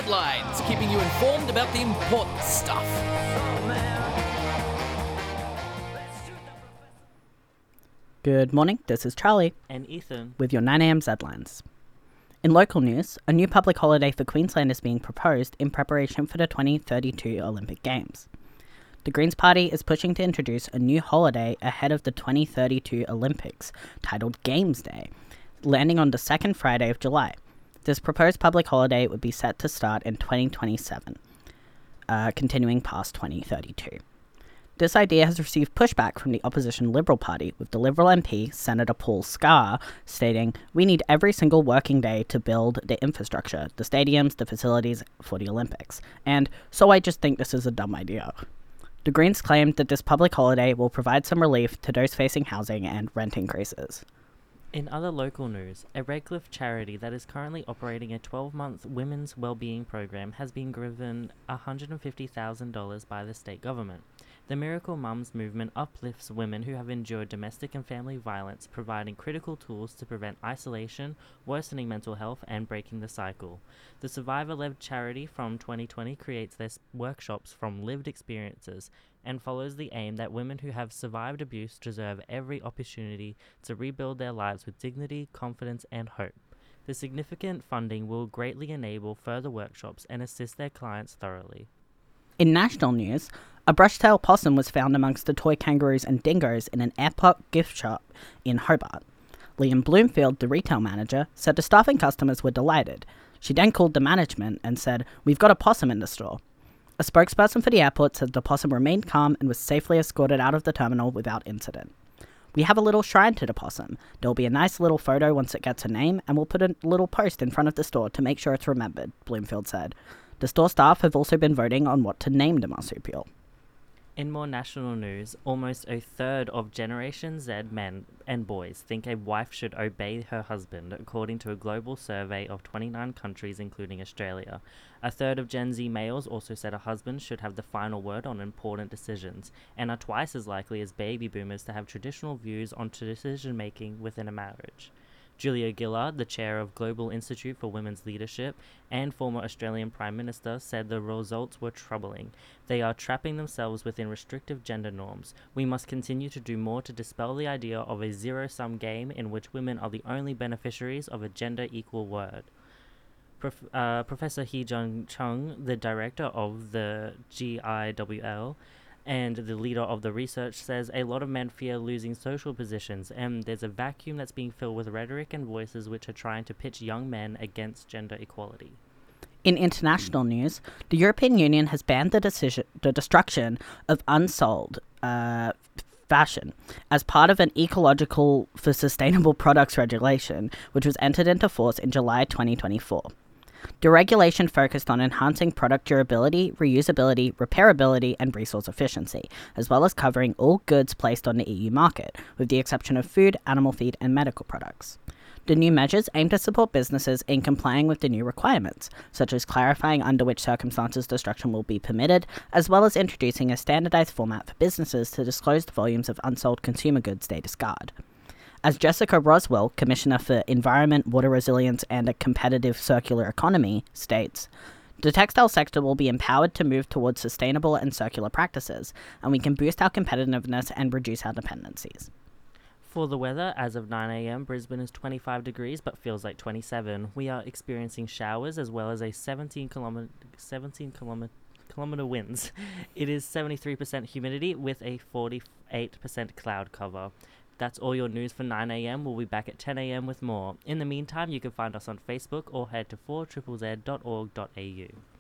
Headlines, keeping you informed about the important stuff. Good morning, this is Charlie and Ethan with your 9am Headlines. In local news, a new public holiday for Queensland is being proposed in preparation for the 2032 Olympic Games. The Greens Party is pushing to introduce a new holiday ahead of the 2032 Olympics, titled Games Day, landing on the second Friday of July. This proposed public holiday would be set to start in 2027, continuing past 2032. This idea has received pushback from the opposition Liberal Party, with the Liberal MP, Senator Paul Scar, stating, "We need every single working day to build the infrastructure, the stadiums, the facilities for the Olympics. And so I just think this is a dumb idea." The Greens claimed that this public holiday will provide some relief to those facing housing and rent increases. In other local news, a Redcliffe charity that is currently operating a 12-month women's wellbeing program has been given $150,000 by the state government. The Miracle Mums movement uplifts women who have endured domestic and family violence, providing critical tools to prevent isolation, worsening mental health, and breaking the cycle. The survivor-led charity from 2020 creates their workshops from lived experiences and follows the aim that women who have survived abuse deserve every opportunity to rebuild their lives with dignity, confidence, and hope. The significant funding will greatly enable further workshops and assist their clients thoroughly. In national news, a brush-tail possum was found amongst the toy kangaroos and dingoes in an airport gift shop in Hobart. Liam Bloomfield, the retail manager, said the staff and customers were delighted. She then called the management and said, "We've got a possum in the store." A spokesperson for the airport said the possum remained calm and was safely escorted out of the terminal without incident. "We have a little shrine to the possum. There'll be a nice little photo once it gets a name, and we'll put a little post in front of the store to make sure it's remembered," Bloomfield said. The store staff have also been voting on what to name the marsupial. In more national news, almost a third of Generation Z men and boys think a wife should obey her husband, according to a global survey of 29 countries, including Australia. A third of Gen Z males also said a husband should have the final word on important decisions, and are twice as likely as baby boomers to have traditional views on decision-making within a marriage. Julia Gillard, the chair of Global Institute for Women's Leadership and former Australian Prime Minister, said the results were troubling. They are trapping themselves within restrictive gender norms. We must continue to do more to dispel the idea of a zero-sum game in which women are the only beneficiaries of a gender-equal word. Professor Hee-Jung Chung, the director of the GIWL, and the leader of the research, says a lot of men fear losing social positions, and there's a vacuum that's being filled with rhetoric and voices which are trying to pitch young men against gender equality. In international news, the European Union has banned the destruction of unsold fashion as part of an ecological for sustainable products regulation, which was entered into force in July 2024. The regulation focused on enhancing product durability, reusability, repairability, and resource efficiency, as well as covering all goods placed on the EU market, with the exception of food, animal feed, and medical products. The new measures aim to support businesses in complying with the new requirements, such as clarifying under which circumstances destruction will be permitted, as well as introducing a standardized format for businesses to disclose the volumes of unsold consumer goods they discard. As Jessica Roswell, Commissioner for Environment, Water Resilience and a Competitive Circular Economy, states, "The textile sector will be empowered to move towards sustainable and circular practices, and we can boost our competitiveness and reduce our dependencies." For the weather, as of 9 a.m, Brisbane is 25 degrees but feels like 27. We are experiencing showers as well as a 17 kilometer winds. It is 73% humidity with a 48% cloud cover. That's all your news for 9 a.m. We'll be back at 10 a.m. with more. In the meantime, you can find us on Facebook or head to 4ZZZ.org.au.